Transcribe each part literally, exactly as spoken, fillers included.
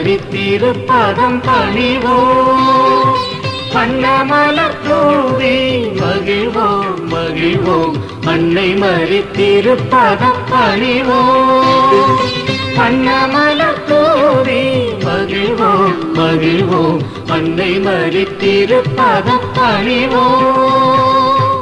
மரித்திருப்பதம் பணிவோம். வண்ணமலர் தூவி மகிழ்வோம் மகிழ்வோம் அன்னை மரித்திருப்பதம் பணிவோம். வண்ணமலர் தூவி மகிழ்வோம் மகிழ்வோம் அன்னை மரித்திருப்பதம் பணிவோம்.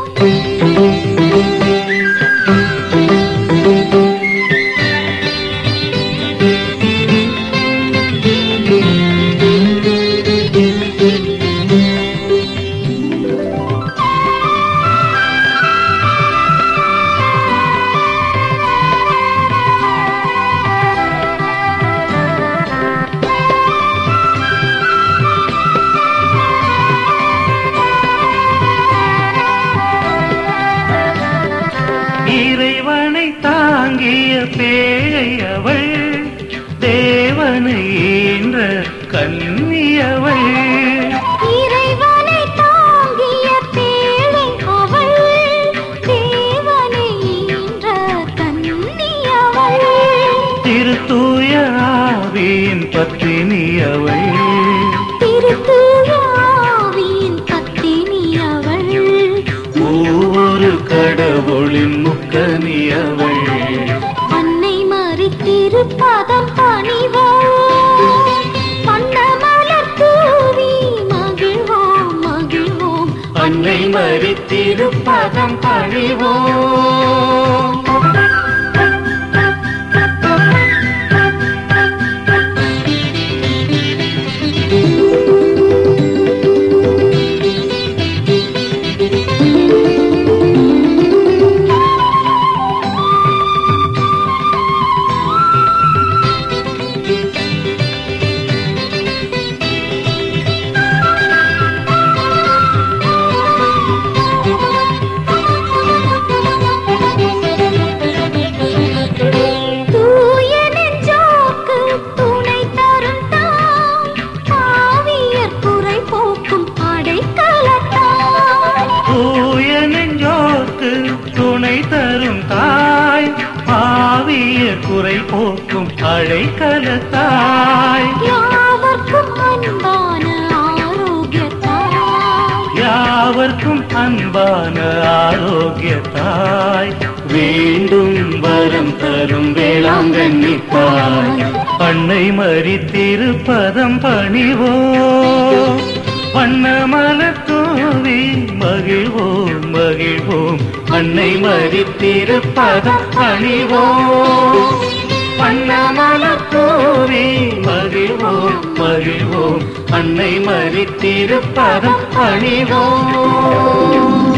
இறைவனை தாங்கிய பேழை அவள், தேவனை ஈன்ற கன்னியவள். இறைவனை தாங்கிய பேழை அவள், தேவனை ஈன்ற கன்னியவள். திருத்தூய ஆவியின் பத்தினியவள், திருத்தூய ஆவியின் பத்தினியவள். ஒவ்வொரு கடவுளின் முக்கனியவள். அன்னை மரித்திருப்பதம் பணிவோம். வண்ணமலர் தூவி மகிழ்வோம் மகிழ்வோம் அன்னை மரித்திருப்பதம் பணிவோம். துணை தரும் தாய், பாவியர் குறை போக்கும் அடைக்கலத்தாய். யாவர்க்கும் அன்பான ஆரோக்கியத்தாய், யாவர்க்கும் அன்பான ஆரோக்கியத்தாய். வேண்டும் வரம் தரும் வேளாங்கண்ணி தாய், அன்னை மரித்திருப்பதம் பணிவோம். வண்ணமலர் தூவி மகிழ்வோம் மகிழ்வோம் அன்னை மரித்திருப்பதம் பணிவோம். வண்ணமலர் தூவி மகிழ்வோம் மகிழ்வோம் அன்னை மரித்திருப்பதம் பணிவோம்.